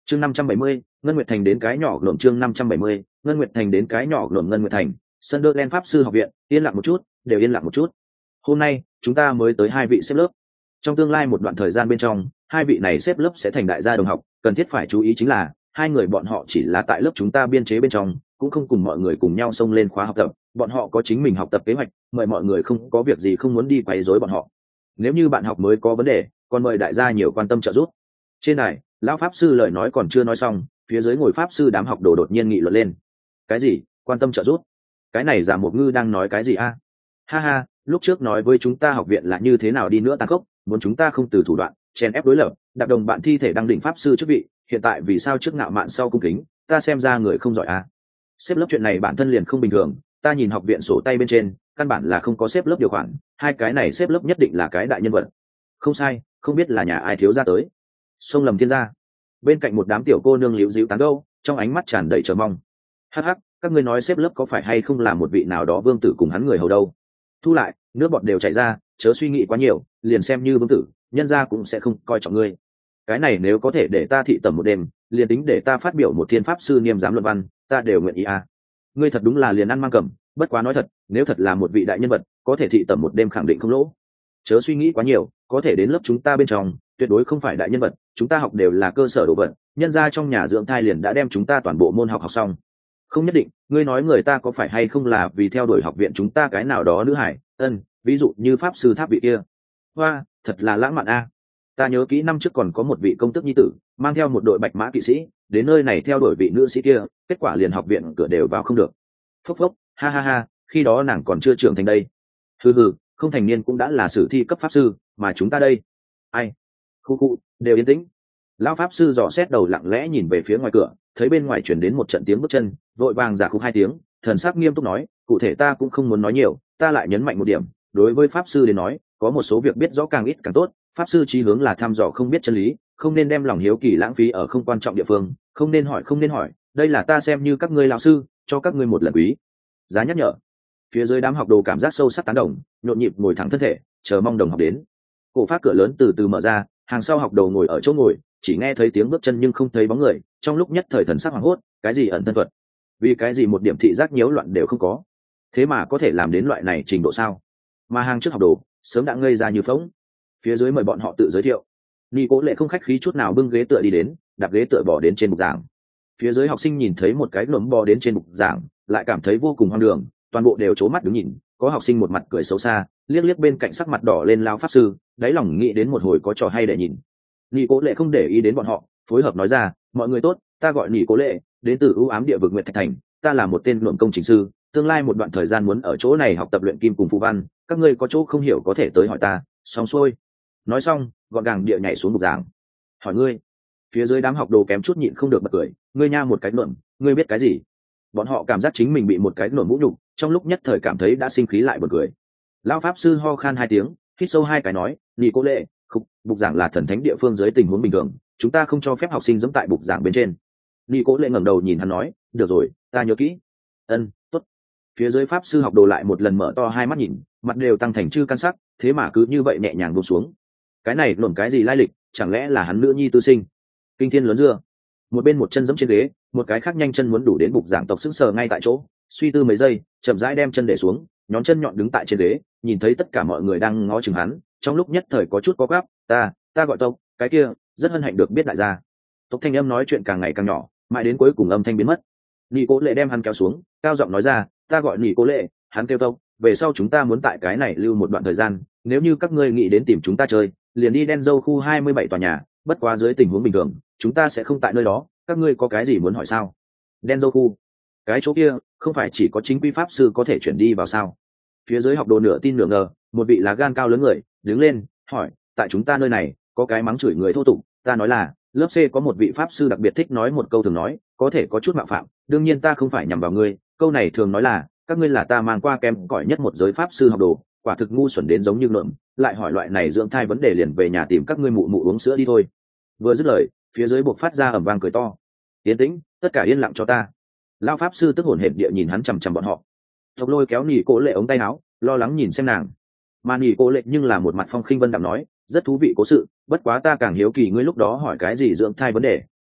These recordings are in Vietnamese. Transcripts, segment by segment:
chương 570, ngân nguyệt thành đến cái nhỏ lộn. Chương 570, ngân nguyệt thành đến cái nhỏ lộn. Ngân nguyệt thành, Sunderland pháp sư học viện. Yên lặng một chút, đều yên lặng một chút. Hôm nay chúng ta mới tới 2 vị xếp lớp. Trong tương lai một đoạn thời gian bên trong, 2 vị này xếp lớp sẽ thành đại gia đồng học. Cần thiết phải chú ý chính là 2 người bọn họ chỉ là tại lớp chúng ta biên chế bên trong, cũng không cùng mọi người cùng nhau xông lên khóa học tập. Bọn họ có chính mình học tập kế hoạch, mời mọi người không có việc gì không muốn đi quấy rối bọn họ. Nếu như bạn học mới có vấn đề, còn mời đại gia nhiều quan tâm trợ giúp. Trên này, lão pháp sư lời nói còn chưa nói xong, phía dưới ngồi pháp sư đám học đồ đột nhiên nghị luận lên. Cái gì? Quan tâm trợ giúp? Cái này Giả Mục Ngư đang nói cái gì a? Ha ha, lúc trước nói với chúng ta học viện là như thế nào đi nữa tàn khốc, muốn chúng ta không từ thủ đoạn chèn ép đối lập, đạp đồng bạn thi thể đang đỉnh pháp sư chức vị, hiện tại vì sao trước ngạo mạn sau cung kính, ta xem ra người không giỏi a. Xếp lớp chuyện này bản thân liền không bình thường, ta nhìn học viện sổ tay bên trên, căn bản là không có xếp lớp điều khoản, 2 cái này xếp lớp nhất định là cái đại nhân vật. Không sai, không biết là nhà ai thiếu gia tới. Sông Lầm Thiên gia. Bên cạnh một đám tiểu cô nương liễu díu tán gẫu, trong ánh mắt tràn đầy chờ mong. Hắc hắc, các ngươi nói xếp lớp có phải hay không là một vị nào đó vương tử cùng hắn người hầu đâu? Thu lại, nước bọt đều chảy ra, chớ suy nghĩ quá nhiều, liền xem như vương tử, nhân gia cũng sẽ không coi trọng ngươi. Cái này nếu có thể để ta thị tẩm một đêm, liền tính để ta phát biểu một thiên pháp sư niêm giám luận văn, ta đều nguyện ý à. Ngươi thật đúng là liền ăn mang cầm, bất quá nói thật, nếu thật là một vị đại nhân vật, có thể thị tẩm một đêm khẳng định không lỗ. Chớ suy nghĩ quá nhiều, có thể đến lớp chúng ta bên trong, tuyệt đối không phải đại nhân vật, chúng ta học đều là cơ sở đồ vật, nhân gia trong nhà dưỡng thai liền đã đem chúng ta toàn bộ môn học xong. Không nhất định, ngươi nói người ta có phải hay không là vì theo đuổi học viện chúng ta cái nào đó nữ hải, ví dụ như pháp sư Tháp vị kia. Hoa, thật là lãng mạn a. Ta nhớ kỹ năm trước còn có một vị công tước nhi tử, mang theo một đội bạch mã kỵ sĩ, đến nơi này theo đuổi vị nữ sĩ kia, kết quả liền học viện cửa đều vào không được. Phốc phốc, ha ha ha, khi đó nàng còn chưa trưởng thành đây. Hừ, không thành niên cũng đã là sử thi cấp pháp sư, mà chúng ta đây. Ai? Khu, đều yên tĩnh. Lão pháp sư dò xét đầu lặng lẽ nhìn về phía ngoài cửa, thấy bên ngoài chuyển đến một trận tiếng bước chân, vội vàng giả khúc 2 tiếng, thần sắc nghiêm túc nói, cụ thể ta cũng không muốn nói nhiều, ta lại nhấn mạnh một điểm, đối với pháp sư đến nói, có một số việc biết rõ càng ít càng tốt, pháp sư chí hướng là thăm dò không biết chân lý, không nên đem lòng hiếu kỳ lãng phí ở không quan trọng địa phương, không nên hỏi, đây là ta xem như các ngươi lão sư, cho các ngươi một lần quý giá nhắc nhở. Phía dưới đám học đồ cảm giác sâu sắc tán đồng, nhộn nhịp ngồi thẳng thân thể, chờ mong đồng học đến. Cổ pháp cửa lớn từ từ mở ra, hàng sau học đồ ngồi ở chỗ ngồi, chỉ nghe thấy tiếng bước chân nhưng không thấy bóng người, trong lúc nhất thời thần sắc hoảng hốt, cái gì ẩn thân thuật, vì cái gì một điểm thị giác nhiễu loạn đều không có, thế mà có thể làm đến loại này trình độ sao? Mà hàng trước học đồ sớm đã ngây ra như phỗng. Phía dưới mời bọn họ tự giới thiệu. Ni Cố Lệ không khách khí chút nào bưng ghế tựa đi đến, đạp ghế tựa bỏ đến trên bục giảng. Phía dưới học sinh nhìn thấy một cái lùm bò đến trên bục giảng, lại cảm thấy vô cùng hoang đường, toàn bộ đều trố mắt đứng nhìn. Có học sinh một mặt cười xấu xa, liếc bên cạnh sắc mặt đỏ lên lao pháp sư, đáy lòng nghĩ đến một hồi có trò hay để nhìn. Ni Cố Lệ không để ý đến bọn họ, phối hợp nói ra, mọi người tốt, ta gọi Ni Cố Lệ, đến từ ưu ám địa vực Nguyệt Thạch Thành, ta là một tên luận công trình sư, tương lai một đoạn thời gian muốn ở chỗ này học tập luyện kim cùng phù văn, các ngươi có chỗ không hiểu có thể tới hỏi ta. Xong xuôi. Nói xong, gọn gàng địa nhảy xuống bục giảng. Hỏi ngươi. Phía dưới đám học đồ kém chút nhịn không được bật cười, ngươi nha một cái luận, ngươi biết cái gì? Bọn họ cảm giác chính mình bị một cái luận mũ nhục, trong lúc nhất thời cảm thấy đã sinh khí lại bật cười. Lão pháp sư ho khan 2 tiếng, hít sâu 2 cái nói, Ni Cố Lệ, bục giảng là thần thánh địa phương dưới tình huống bình thường, chúng ta không cho phép học sinh dẫm tại bục giảng bên trên. Ni Cố Lệ ngẩng đầu nhìn hắn nói, được rồi, ta nhớ kỹ. Tốt. Phía dưới pháp sư học đồ lại một lần mở to 2 mắt nhìn, mặt đều tăng thành chư căn sắc, thế mà cứ như vậy nhẹ nhàng buông xuống. Cái này nổn cái gì lai lịch, chẳng lẽ là hắn nữ nhi tư sinh? Kinh thiên lớn dưa. Một bên một chân giẫm trên ghế, một cái khác nhanh chân muốn đủ đến bục giảng tộc sững sờ ngay tại chỗ, suy tư mấy giây, chậm rãi đem chân để xuống, nhón chân nhọn đứng tại trên ghế, nhìn thấy tất cả mọi người đang ngó chừng hắn, trong lúc nhất thời có chút có gáp, ta gọi tộc, cái kia, rất hân hạnh được biết đại gia. Tộc thanh âm nói chuyện càng ngày càng nhỏ, mãi đến cuối cùng âm thanh biến mất. Ni Cố Lệ đem hắn kéo xuống, cao giọng nói ra, ta gọi Ni Cố Lệ, hắn kêu tộc, về sau chúng ta muốn tại cái này lưu một đoạn thời gian, nếu như các ngươi nghĩ đến tìm chúng ta chơi, liền đi Đen Dâu khu 27 tòa nhà, bất quá dưới tình huống bình thường, chúng ta sẽ không tại nơi đó, các ngươi có cái gì muốn hỏi sao? Đen Dâu khu, cái chỗ kia, không phải chỉ có chính quy pháp sư có thể chuyển đi vào sao? Phía dưới học đồ nửa tin nửa ngờ, một vị lá gan cao lớn người đứng lên hỏi, tại chúng ta nơi này có cái mắng chửi người thô tục, ta nói là lớp C có một vị pháp sư đặc biệt thích nói một câu thường nói, có thể có chút mạo phạm, đương nhiên ta không phải nhằm vào ngươi, câu này thường nói là các ngươi là ta mang qua kém cỏi nhất một giới pháp sư học đồ, quả thực ngu xuẩn đến giống như lợm, lại hỏi loại này dưỡng thai vấn đề liền về nhà tìm các ngươi mụ mụ uống sữa đi thôi. Vừa dứt lời, phía dưới buộc phát ra ầm vang cười to. Yên tĩnh, tất cả yên lặng cho ta. Lão pháp sư tức hổn hển địa nhìn hắn chằm chằm bọn họ. Tộc Lôi kéo Nỉ Cố Lệ ống tay áo, lo lắng nhìn xem nàng. Mà Nỉ Cố Lệ nhưng là một mặt phong khinh vân đạm nói, rất thú vị cố sự, bất quá ta càng hiếu kỳ ngươi lúc đó hỏi cái gì dưỡng thai vấn đề,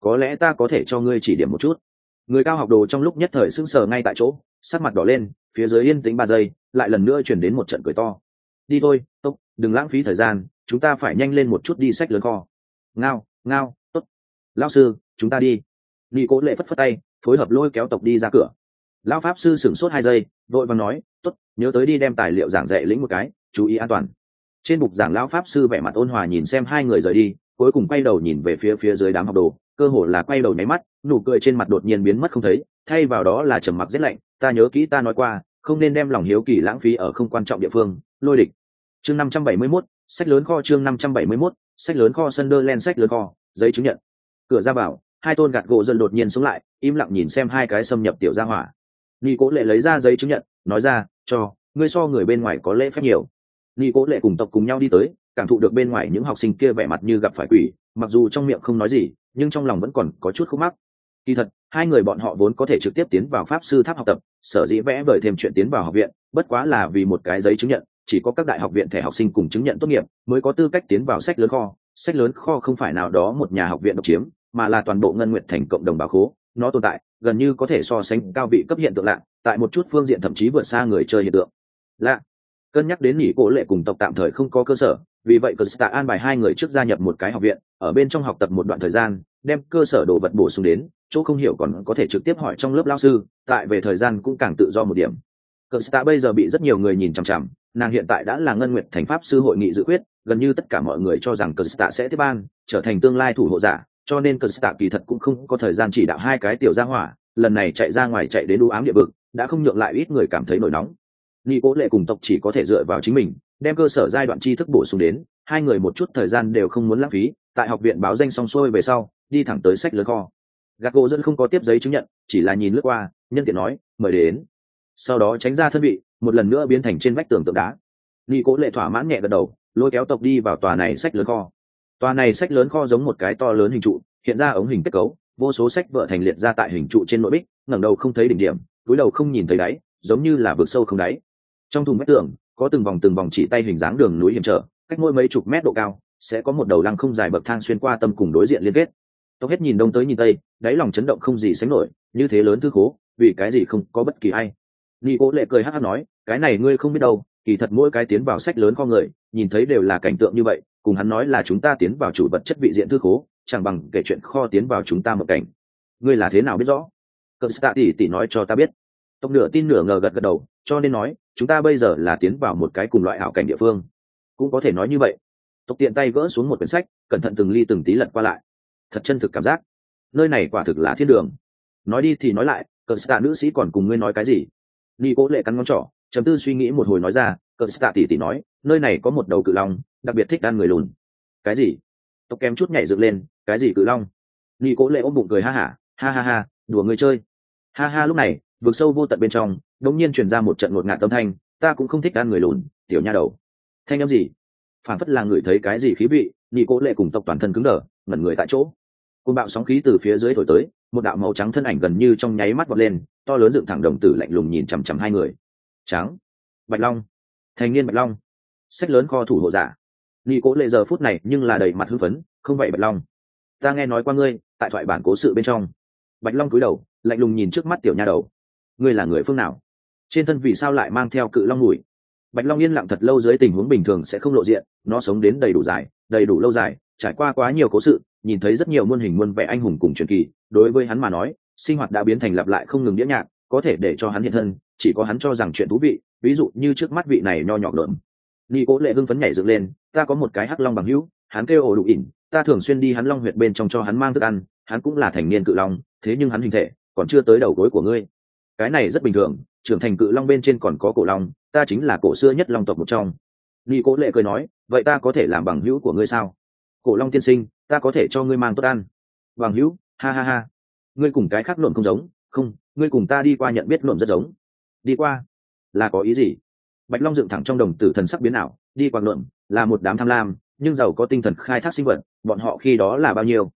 có lẽ ta có thể cho ngươi chỉ điểm một chút. Người cao học đồ trong lúc nhất thời sững sờ ngay tại chỗ, sắc mặt đỏ lên, phía dưới yên tĩnh 3 giây, lại lần nữa chuyển đến một trận cười to. Đi thôi, tốc, đừng lãng phí thời gian, chúng ta phải nhanh lên một chút đi sách lớn kho. Ngao, ngao, tốt. Lão sư, chúng ta đi. Nghi Cố Lệ phất phất tay, phối hợp lôi kéo tộc đi ra cửa. Lão pháp sư sửng sốt 2 giây, vội vàng nói, tốt, nhớ tới đi đem tài liệu giảng dạy lĩnh một cái, chú ý an toàn. Trên bục giảng lão pháp sư vẻ mặt ôn hòa nhìn xem hai người rời đi, cuối cùng quay đầu nhìn về phía dưới đám học đồ, cơ hồ là quay đầu nháy mắt, nụ cười trên mặt đột nhiên biến mất không thấy, thay vào đó là trầm mặc rét lạnh. Ta nhớ kỹ ta nói qua, không nên đem lòng hiếu kỳ lãng phí ở không quan trọng địa phương. Lôi địch. Chương 571, sách lớn kho. Chương 571, sách lớn kho. Sunderland sách lớn kho, giấy chứng nhận. Cửa ra vào, hai tôn gạt gỗ dần đột nhiên xuống lại, im lặng nhìn xem hai cái xâm nhập tiểu gia hỏa. Nghi Cố Lệ lấy ra giấy chứng nhận, nói ra, cho ngươi so người bên ngoài có lễ phép nhiều. Nghi Cố Lệ cùng tộc cùng nhau đi tới, cảm thụ được bên ngoài những học sinh kia vẻ mặt như gặp phải quỷ, mặc dù trong miệng không nói gì, nhưng trong lòng vẫn còn có chút khúc mắc. Kỳ thật, hai người bọn họ vốn có thể trực tiếp tiến vào pháp sư tháp học tập, sở dĩ vẽ vời thêm chuyện tiến vào học viện, bất quá là vì một cái giấy chứng nhận, chỉ có các đại học viện thẻ học sinh cùng chứng nhận tốt nghiệp mới có tư cách tiến vào sách lớn kho. Sách lớn kho không phải nào đó một nhà học viện độc chiếm, mà là toàn bộ Ngân Nguyệt Thành cộng đồng bảo khố, nó tồn tại gần như có thể so sánh cao vị cấp hiện tượng lạ, tại một chút phương diện thậm chí vượt xa người chơi hiện tượng lạ. Cân nhắc đến Nghi Cố Lệ cùng tộc tạm thời không có cơ sở, vì vậy Costa an bài hai người trước gia nhập một cái học viện, ở bên trong học tập một đoạn thời gian, đem cơ sở đồ vật bổ sung đến, chỗ không hiểu còn có thể trực tiếp hỏi trong lớp lão sư, tại về thời gian cũng càng tự do một điểm. Costa bây giờ bị rất nhiều người nhìn chằm chằm, nàng hiện tại đã là Ngân Nguyệt Thành pháp sư hội nghị dự quyết, gần như tất cả mọi người cho rằng Costa sẽ tiếp ban, trở thành tương lai thủ hộ giả, cho nên Costa kỳ thật cũng không có thời gian chỉ đạo hai cái tiểu gia hỏa, lần này chạy ra ngoài chạy đến u ám địa vực, đã không nhượng lại ít người cảm thấy nổi nóng. Nghi Cố Lệ cùng tộc chỉ có thể dựa vào chính mình, đem cơ sở giai đoạn tri thức bổ sung đến, hai người một chút thời gian đều không muốn lãng phí, tại học viện báo danh xong xuôi về sau, đi thẳng tới sách lớn kho. Gạt gỗ dân không có tiếp giấy chứng nhận, chỉ là nhìn lướt qua, nhân tiện nói, mời đến. Sau đó tránh ra thân vị, một lần nữa biến thành trên vách tường tượng đá. Nghi Cố Lệ thỏa mãn nhẹ gật đầu, lôi kéo tộc đi vào tòa này sách lớn kho. Tòa này sách lớn kho giống một cái to lớn hình trụ, hiện ra ống hình kết cấu, vô số sách vở thành liệt ra tại hình trụ trên nội bích, ngẩng đầu không thấy đỉnh điểm, cúi đầu không nhìn thấy đáy, giống như là vực sâu không đáy. Trong thùng vách tường có từng vòng chỉ tay hình dáng đường núi hiểm trở, cách mỗi mấy chục mét độ cao sẽ có một đầu lăng không dài bậc thang xuyên qua tâm cùng đối diện liên kết. Tộc hết nhìn đông tới nhìn tây, đáy lòng chấn động không gì sánh nổi, như thế lớn thư khố, vì cái gì không có bất kỳ ai. Nghi Cố Lệ cười hắc hắc nói, cái này ngươi không biết đâu, kỳ thật mỗi cái tiến vào sách lớn kho người, nhìn thấy đều là cảnh tượng như vậy, cùng hắn nói là chúng ta tiến vào chủ vật chất vị diện thư khố, chẳng bằng kể chuyện kho tiến vào chúng ta một cảnh. Ngươi là thế nào biết rõ? Costa tỷ nói cho ta biết. Tộc nửa tin nửa ngờ gật gật đầu, cho nên nói chúng ta bây giờ là tiến vào một cái cùng loại ảo cảnh địa phương, cũng có thể nói như vậy. Tộc tiện tay gỡ xuống một quyển sách, cẩn thận từng ly từng tí lật qua lại, thật chân thực cảm giác, nơi này quả thực là thiên đường. Nói đi thì nói lại, Costa nữ sĩ còn cùng ngươi nói cái gì? Nghi Cố Lệ cắn ngón trỏ, trầm tư suy nghĩ một hồi nói ra, Costa tỷ nói, nơi này có một đầu cự long, đặc biệt thích ăn người lùn. Cái gì? Tộc kém chút nhảy dựng lên, cái gì cự long? Nghi Cố Lệ ôm bụng cười ha ha, đùa người chơi. Ha ha, lúc này vực sâu vô tận bên trong đột nhiên truyền ra một trận ngột ngạt âm thanh, ta cũng không thích ăn người lùn, tiểu nha đầu. Thanh âm gì? Phản phất là người thấy cái gì khí vị. Nghi Cố Lệ cùng tộc toàn thân cứng đờ, ngẩn người tại chỗ. Cơn bạo sóng khí từ phía dưới thổi tới, một đạo màu trắng thân ảnh gần như trong nháy mắt vọt lên, to lớn dựng thẳng đồng tử lạnh lùng nhìn chằm chằm hai người. Trắng, Bạch Long, thành niên Bạch Long, sách lớn kho thủ hộ giả. Nghi Cố Lệ giờ phút này nhưng là đầy mặt hưng phấn, không vậy Bạch Long, ta nghe nói qua ngươi, tại thoại bản cố sự bên trong. Bạch Long cúi đầu, lạnh lùng nhìn trước mắt tiểu nha đầu. Ngươi là người phương nào? Trên thân vì sao lại mang theo cự long mùi? Bạch Long yên lặng thật lâu, dưới tình huống bình thường sẽ không lộ diện, nó sống đến đầy đủ dài, đầy đủ lâu dài, trải qua quá nhiều cố sự, nhìn thấy rất nhiều muôn hình muôn vẻ anh hùng cùng truyền kỳ. Đối với hắn mà nói, sinh hoạt đã biến thành lặp lại không ngừng đĩa nhạc, có thể để cho hắn hiện thân, chỉ có hắn cho rằng chuyện thú vị, ví dụ như trước mắt vị này nho nhỏ lợm. Nghi Cố Lệ hưng phấn nhảy dựng lên, ta có một cái hắc long bằng hữu, hắn kêu ổ đủ ỉn, ta thường xuyên đi hắn long huyệt bên trong cho hắn mang thức ăn, hắn cũng là thành niên cự long, thế nhưng hắn hình thể còn chưa tới đầu gối của ngươi. Cái này rất bình thường, trưởng thành cự long bên trên còn có cổ long, ta chính là cổ xưa nhất long tộc một trong. Nghi Cố Lệ cười nói, vậy ta có thể làm bằng hữu của ngươi sao? Cổ long tiên sinh, ta có thể cho ngươi mang tốt ăn. Bằng hữu? Ha ha ha, ngươi cùng cái khác luận không giống. Không, ngươi cùng ta đi qua nhận biết luận rất giống. Đi qua là có ý gì? Bạch Long dựng thẳng trong đồng tử, thần sắc biến ảo. Đi qua luận là một đám tham lam nhưng giàu có tinh thần khai thác sinh vật, bọn họ khi đó là bao nhiêu?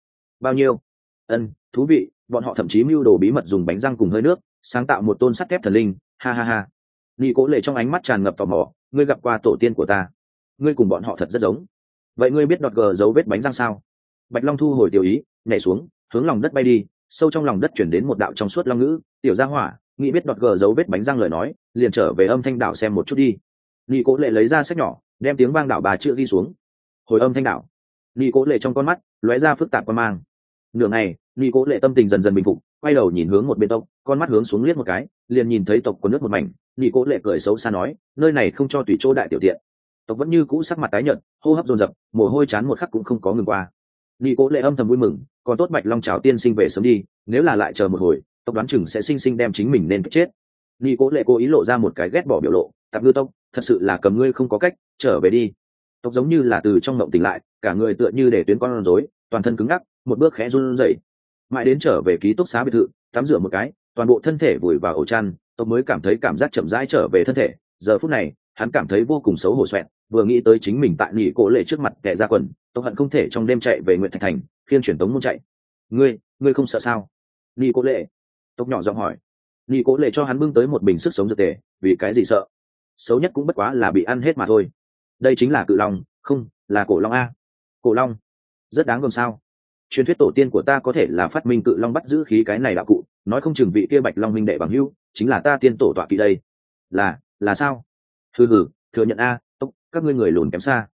Thú vị, bọn họ thậm chí mưu đồ bí mật dùng bánh răng cùng hơi nước sáng tạo một tôn sắt thép thần linh. Ha ha ha. Nghi Cố Lệ trong ánh mắt tràn ngập tò mò, ngươi gặp qua tổ tiên của ta, ngươi cùng bọn họ thật rất giống. Vậy ngươi biết đọt gờ dấu vết bánh răng sao? Bạch Long thu hồi tiểu ý, nhảy xuống, hướng lòng đất bay đi. Sâu trong lòng đất chuyển đến một đạo trong suốt long ngữ: tiểu gia hỏa, nghĩ biết đọt gờ dấu vết bánh răng lời nói, liền trở về âm thanh đảo xem một chút đi. Nghi Cố Lệ lấy ra sách nhỏ, đem tiếng vang đảo bà chữ ghi xuống. Hồi âm thanh đảo. Nghi Cố Lệ trong con mắt lóe ra phức tạp quan mang. Nửa ngày, Nghi Cố Lệ tâm tình dần dần bình phục, quay đầu nhìn hướng một bên tộc, con mắt hướng xuống liếc một cái, liền nhìn thấy tộc có nước một mảnh. Nghi Cố Lệ cười xấu xa nói: nơi này không cho tùy chỗ đại tiểu tiện. Tộc vẫn như cũ sắc mặt tái nhợt, hô hấp dồn dập, mồ hôi chán một khắc cũng không có ngừng qua. Nghi Cố Lệ âm thầm vui mừng, còn tốt Bạch Long Trảo tiên sinh về sớm đi, nếu là lại chờ một hồi, tộc đoán chừng sẽ sinh sinh đem chính mình nên chết. Nghi Cố Lệ cố ý lộ ra một cái ghét bỏ biểu lộ: tạp ngư tộc, thật sự là cầm ngươi không có cách, trở về đi. Tộc giống như là từ trong mộng tỉnh lại, cả người tựa như để tuyến con rối, toàn thân cứng ngắc, một bước khẽ run rẩy. Mãi đến trở về ký túc xá biệt thự, tắm rửa một cái, toàn bộ thân thể vùi vào ổ chăn, tộc mới cảm thấy cảm giác chậm rãi trở về thân thể. Giờ phút này, hắn cảm thấy vô cùng xấu hổ xoẹt, vừa nghĩ tới chính mình tại Nghi Cố Lệ trước mặt kẻ ra quần, tộc hận không thể trong đêm chạy về Nguyệt Thạch Thành, khiêng truyền tống môn chạy. Ngươi không sợ sao? Nghi Cố Lệ, tộc nhỏ giọng hỏi. Nghi Cố Lệ cho hắn bưng tới một bình sức sống dược tề, vì cái gì sợ? Xấu nhất cũng bất quá là bị ăn hết mà thôi. Đây chính là cự long, không, là cổ long a. Cổ long, rất đáng gờm sao? Truyền thuyết tổ tiên của ta có thể là phát minh cự long bắt giữ khí cái này đạo cụ, nói không chừng vị kia Bạch Long minh đệ bằng hữu chính là ta tiên tổ tọa kỵ đây. Là sao? Thừa nhận a, tộc, các ngươi người lùn kém xa.